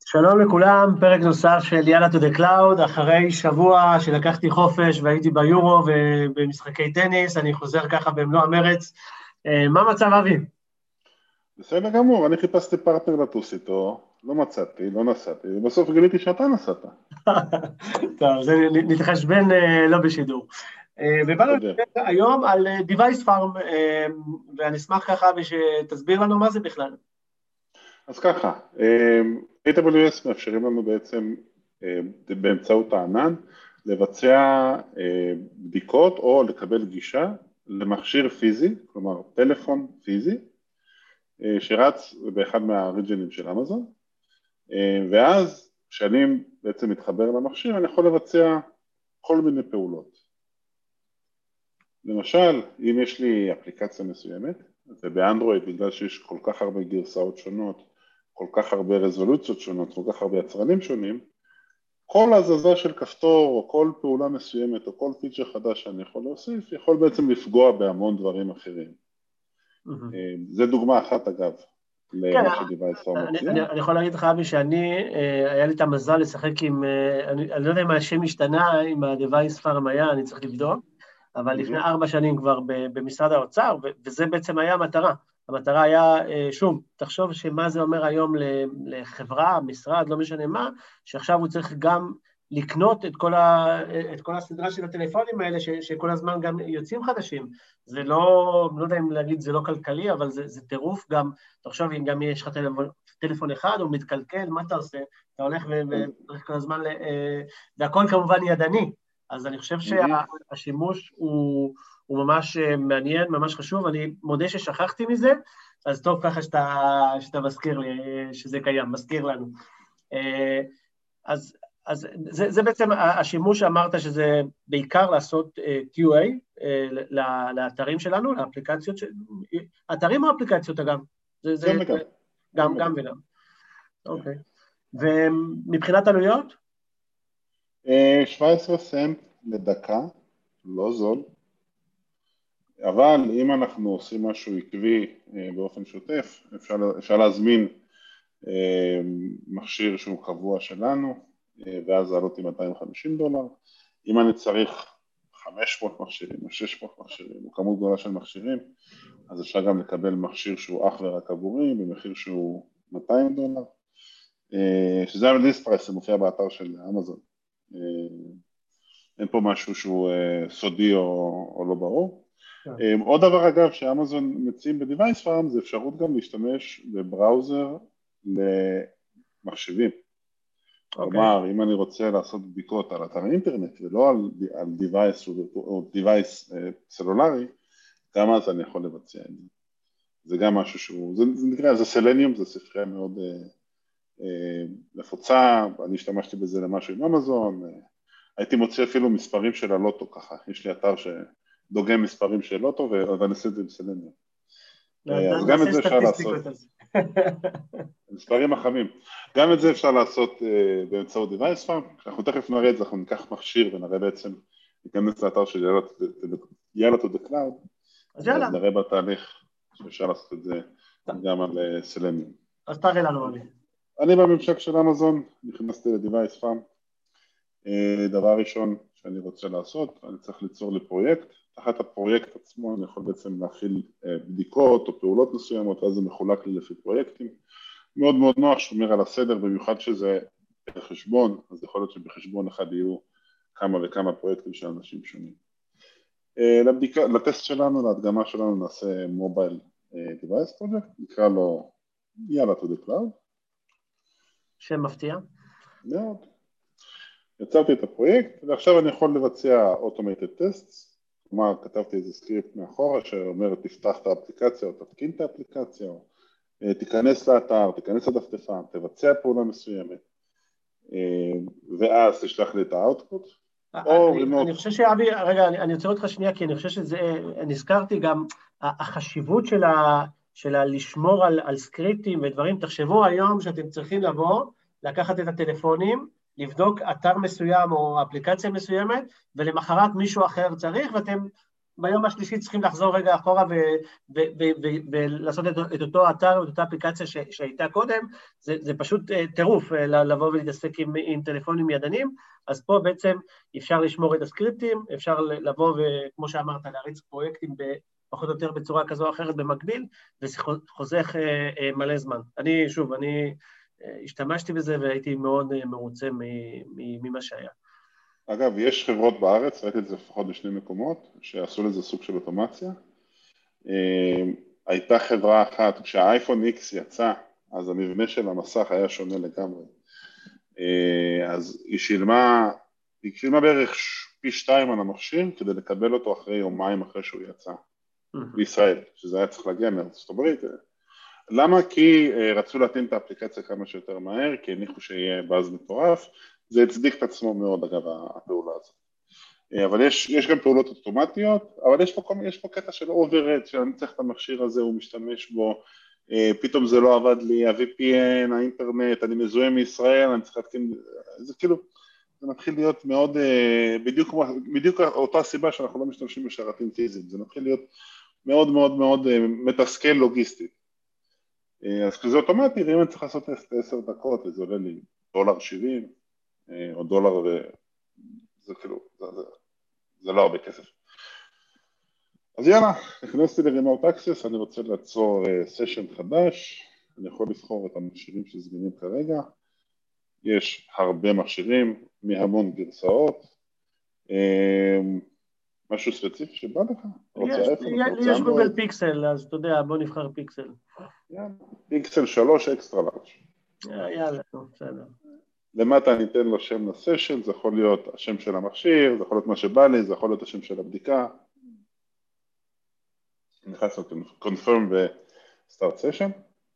שלום לכולם, פרק נוסף של יאללה to the cloud, אחרי שבוע שלקחתי חופש והייתי ביורו ובמשחקי טניס, אני חוזר ככה במלוא המרץ. מה מצב אבי? בסדר גמור, אני חיפשתי פרטנר לטוס איתו, לא מצאתי, לא נסעתי, ובסוף גיליתי שאתה נסעת. טוב, זה נתחשבן לא בשידור. ובאנו לדבר היום על Device Farm, ואני אשמח ככה ושתסביר לנו מה זה בכלל. אז ככה, AWS מאפשרים לנו בעצם באמצעות הענן לבצע בדיקות או לקבל גישה למכשיר פיזי, כלומר טלפון פיזי, שרץ באחד מהריג'נים של אמזון, ואז כשאני בעצם מתחבר למכשיר אני יכול לבצע כל מיני פעולות. למשל, אם יש לי אפליקציה מסוימת, ובאנדרואיד בגלל שיש כל כך הרבה גרסאות שונות, כל כך הרבה רזולוציות שונות, כל כך הרבה יצרנים שונים, כל הזזה של כפתור או כל פעולה מסוימת או כל פיצ'ר חדש שאני יכול להוסיף, יכול בעצם לפגוע בהמון דברים אחרים. זה דוגמה אחת אגב, למה ש-Device Farm מציע. אני יכול להגיד לך אבי שאני, היה לי את המזל לשחק עם, אני לא יודע אם השם השתנה, אם ה-Device Farm היה, אני צריך לבדוק, אבל לפני 4 שנים כבר במשרד האוצר, וזה בעצם היה המטרה. המטרה היה, שוב, תחשוב שמה זה אומר היום לחברה, משרד, לא משנה מה, שעכשיו הוא צריך גם לקנות את כל הסדרה של הטלפונים האלה, שכל הזמן גם יוצאים חדשים. זה לא יודע אם להגיד, זה לא כלכלי, אבל זה טירוף גם, תחשוב אם גם יש לך טלפון אחד, הוא מתקלקל, מה אתה עושה? אתה הולך וצריך כל הזמן, והכל כמובן ידני. אז אני חושב שהשימוש הוא ממש מעניין, ממש חשוב, אני מודה ששכחתי מזה, אז טוב ככה שאתה מזכיר לי, שזה קיים, מזכיר לנו. אז זה בעצם השימוש שאמרת שזה בעיקר לעשות QA לאתרים שלנו, לאפליקציות, אתרים או אפליקציות אגב? גם וגם. אוקיי. ומבחינת עלויות? 17 סנט לדקה, לא זול, אבל אם אנחנו עושים משהו עקבי באופן שוטף, אפשר להזמין מכשיר שהוא קבוע שלנו, ואז לעלות עם $250. אם אני צריך 500 מכשירים או 600 מכשירים, או כמות גדולה של מכשירים, אז אפשר גם לקבל מכשיר שהוא אך ורק עבורי, במחיר שהוא $200, שזה הליסט פרייס, זה מופיע באתר של אמזון. אין פה משהו שהוא סודי או לא ברור. עוד דבר אגב שאמזון מציעים ב-Device Farm זה אפשרות גם להשתמש בבראוזר למחשבים. כלומר, אם אני רוצה לעשות בדיקות על אתר אינטרנט ולא על device או device סלולרי, גם אז אני יכול לבצע את זה. זה גם משהו שהוא, זה נקרא, זה סלניום, זה ספרייה מאוד נפוצה, אני השתמשתי בזה למשהו עם אמזון, הייתי מוצא אפילו מספרים של הלוטו ככה, יש לי אתר שדוגם מספרים של לוטו, ואני עושה את זה בסלניום. אז גם את זה אפשר לעשות. מספרים החמים. גם את זה אפשר לעשות באמצעות Device Farm. אנחנו תכף נראה את זה, אנחנו ניקח מכשיר ונראה בעצם, ניכנס לאתר של יאללה to the cloud, אז נראה בתהליך שאפשר לעשות את זה גם על סלניום. אז תראה לנו אבי. אני בממשק של אמזון, נכנסתי ל-Device Farm. דבר ראשון שאני רוצה לעשות, אני צריך ליצור לי פרויקט. תחת הפרויקט עצמו אני יכול בעצם להכיל בדיקות או פעולות מסוימות, אז זה מחולק לי לפי פרויקטים. מאוד מאוד נוח, שומר על הסדר, במיוחד שזה בחשבון, אז יכול להיות שבחשבון אחד יהיו כמה וכמה פרויקטים של אנשים שונים. לטסט שלנו, להדגמה שלנו, נעשה מובייל Device Project, נקרא לו יאללה to the cloud. שם מפתיע. מאוד. יצרתי את הפרויקט, ועכשיו אני יכול לבצע automated tests, כלומר, כתבתי איזה סקריפט מאחורה שאומר, תפתח את האפליקציה או תתקין את האפליקציה, או תיכנס לאתר, תיכנס לדפדפן, תבצע פעולה מסוימת, ואז תשלח לי את האוטפוט. אני חושב שאבי, רגע, אני רוצה אותך שנייה, כי אני חושב שזה, נזכרתי גם, החשיבות שלה לשמור על סקריפטים ודברים, תחשבו היום שאתם צריכים לבוא, לקחת את הטלפונים, לבדוק אתר מסוים או אפליקציה מסוימת, ולמחרת מישהו אחר צריך, ואתם ביום השלישי צריכים לחזור רגע אחורה ולעשות את אותו אתר, את אותה אפליקציה שהייתה קודם, זה פשוט טירוף לבוא ולהתעסק עם טלפונים ידניים, אז פה בעצם אפשר לשמור את הסקריפטים, אפשר לבוא וכמו שאמרת, להריץ פרויקטים פחות או יותר בצורה כזו או אחרת במקביל, וזה חוסך מלא זמן. אני השתמשתי בזה והייתי מאוד מרוצה ממה שהיה. אגב, יש חברות בארץ, ראיתי את זה לפחות בשני מקומות, שעשו לזה סוג של אוטומציה. הייתה חברה אחת, כשהאייפון X יצא, אז המבנה של המסך היה שונה לגמרי. אז היא שילמה בערך פי 2 על המכשיר, כדי לקבל אותו אחרי יומיים אחרי שהוא יצא, בישראל, שזה היה צריך להגיע מארצות הברית. למה? כי רצו להתאים את האפליקציה כמה שיותר מהר, כי הניחו שיהיה באז מטורף, זה הצדיק את עצמו מאוד אגב הפעולה הזאת. אבל יש גם פעולות אוטומטיות, אבל יש פה קטע של אובררד, שאני צריך את המכשיר הזה, הוא משתמש בו, פתאום זה לא עבד לי, ה-VPN, האינטרנט, אני מזוהה מישראל, אני צריך להתקין, זה כאילו, זה מתחיל להיות מאוד, בדיוק אותה סיבה שאנחנו לא משתמשים בשרתים פיזיים, זה מתחיל להיות מאוד מאוד מאוד מתסכל לוגיסטית. אז כשזה אוטומטי, ואם אני צריך לעשות 10 דקות, וזה עולה לי $1.70, או דולר, זה כאילו, זה לא הרבה כסף. אז יאללה, נכנסתי ל-Remote Access, אני רוצה לעצור סשן חדש, אני יכול לבחור את המכשירים שזמינים כרגע, יש הרבה מכשירים, מהמון גרסאות, משהו ספציפי שבא לך? יש גוגל פיקסל, אז אתה יודע, בוא נבחר פיקסל. יאללה, פיקסל 3 אקסטרה לארג'. יאללה, בסדר. למטה אני אתן לו שם לסשן, זה יכול להיות השם של המכשיר, זה יכול להיות מה שבא לי, זה יכול להיות השם של הבדיקה. אני נכנס ל-confirm ו-start session.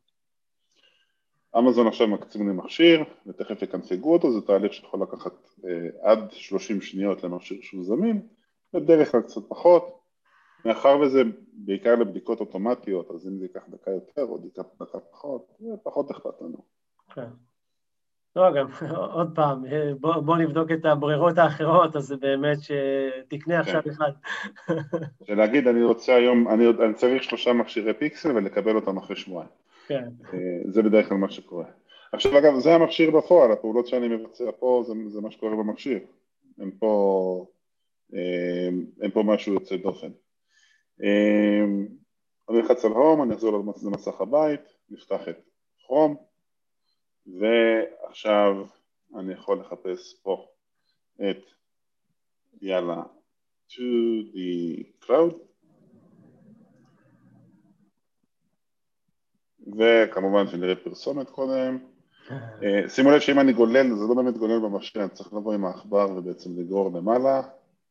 אמזון עכשיו מקצים לי מכשיר, ותכף יקנפיגו אותו, זה תהליך שיכול לקחת עד 30 שניות למכשיר שהוא זמין, בדרך כלל קצת פחות. מאחר וזה בעיקר לבדיקות אוטומטיות, אז אם זה ייקח דקה יותר או דקה פחות, זה פחות אכפת לנו. כן. לא, גם עוד פעם, בוא נבדוק את הברירות האחרות, אז זה באמת שתקנה עכשיו אחד. שלהגיד, אני רוצה היום, אני צריך 3 מכשירי פיקסל ולקבל אותם אחרי שבועיים. כן. זה בדרך כלל מה שקורה. עכשיו אגב, זה המכשיר בפועל, הפעולות שאני מבצע פה, זה מה שקורה במכשיר. אין פה משהו יוצא דופן. אני אלחץ על הום, אני אחזור למסך הבית, נפתח את כרום, ועכשיו אני יכול לחפש פה את יאללה to the cloud, וכמובן שנראה פרסומת קודם. שימו לב שאם אני גולל, זה לא באמת גולל במכשיר, אני צריך לבוא עם העכבר ובעצם לגרור למעלה.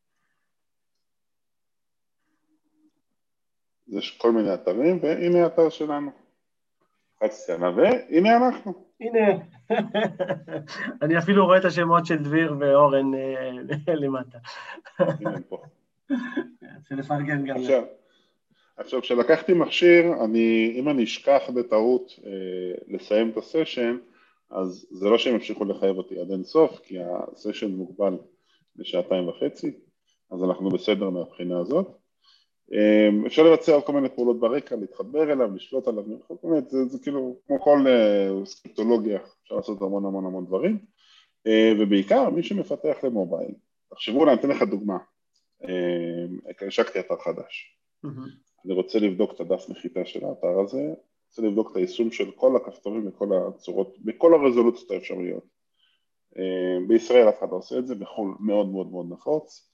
יש כל מיני אתרים, והנה האתר שלנו. חצי שנה, והנה אנחנו. הנה, אני אפילו רואה את השמות של דביר ואורן למטה. הנה הם פה. שנפרגן גם. עכשיו, כשלקחתי מכשיר, אם אני אשכח בטעות לסיים את הסשן, אז זה לא שהם המשיכו לחייב אותי עד אין סוף, כי הסשן מוגבל ל2.5 שעות, אז אנחנו בסדר מהבחינה הזאת. אפשר לבצע עוד כל מיני פעולות ברקע, להתחבר אליו, לשלוט עליו, זה כאילו כמו כל סקריפטולוגיה, אפשר לעשות המון המון המון דברים, ובעיקר מי שמפתח למובייל. תחשבו, אני אתן לך דוגמה, השקתי אתר חדש, אני רוצה לבדוק את הדף נחיתה של האתר הזה, רוצה לבדוק את היישום של כל הכפתורים וכל הצורות, בכל הרזולוציות האפשריות. בישראל אף אחד לא עושה את זה, בחו"ל מאוד מאוד מאוד נפוץ,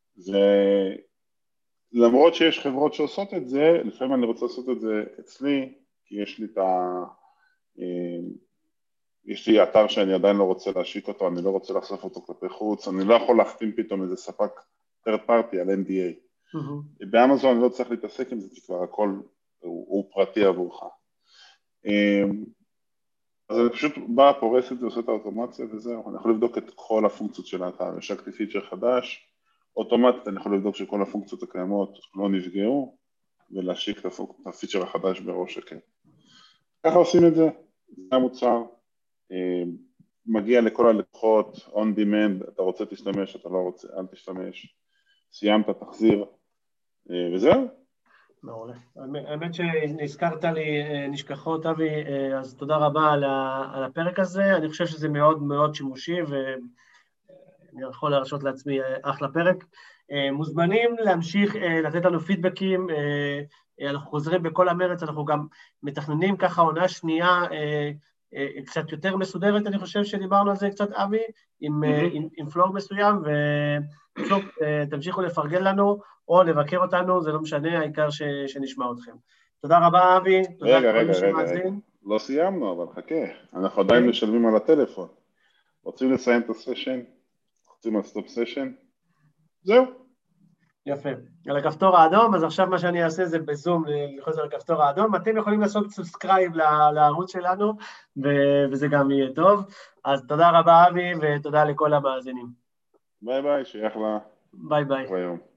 ולמרות שיש חברות שעושות את זה, לפעמים אני רוצה לעשות את זה אצלי, כי יש לי אתר שאני עדיין לא רוצה להשיק אותו, אני לא רוצה לחשוף אותו כלפי חוץ, אני לא יכול להחתים פתאום איזה ספק third party על NDA. באמזון אני לא צריך להתעסק עם זה, כי כבר הכל הוא פרטי עבורך. אז אני פשוט בא, פורס את זה, עושה את האוטומציה וזהו, אני יכול לבדוק את כל הפונקציות של האתר, השקתי פיצ'ר חדש, אוטומטית אני יכול לבדוק שכל הפונקציות הקיימות לא נפגעו, ולהשיק את הפיצ'ר החדש בראש שקט. ככה עושים את זה, זה המוצר, מגיע לכל הלקוחות, on demand, אתה רוצה תשתמש, אתה לא רוצה, אל תשתמש, סיימת, תחזיר, וזהו. מעולה. האמת שנזכרת לי נשכחות, אבי, אז תודה רבה על הפרק הזה, אני חושב שזה מאוד מאוד שימושי, ואני יכול להרשות לעצמי אחלה פרק. מוזמנים להמשיך לתת לנו פידבקים, אנחנו חוזרים בכל המרץ, אנחנו גם מתכננים ככה עונה שנייה, קצת יותר מסודרת, אני חושב שדיברנו על זה קצת, אבי, עם פלור מסוים, ושוב, תמשיכו לפרגן לנו, או לבקר אותנו, זה לא משנה, העיקר שנשמע אתכם. תודה רבה, אבי. רגע, לא סיימנו, אבל חכה, אנחנו עדיין משלמים על הטלפון. רוצים לסיים את הסשן? רוצים על סטופ סשן? זהו. יפה. על הכפתור האדום, אז עכשיו מה שאני אעשה זה בזום ללחוץ על הכפתור האדום, אתם יכולים לעשות סאבסקרייב לערוץ שלנו, וזה גם יהיה טוב. אז תודה רבה, אבי, ותודה לכל המאזינים. ביי ביי, שיהיה אחלה. ביי ביי.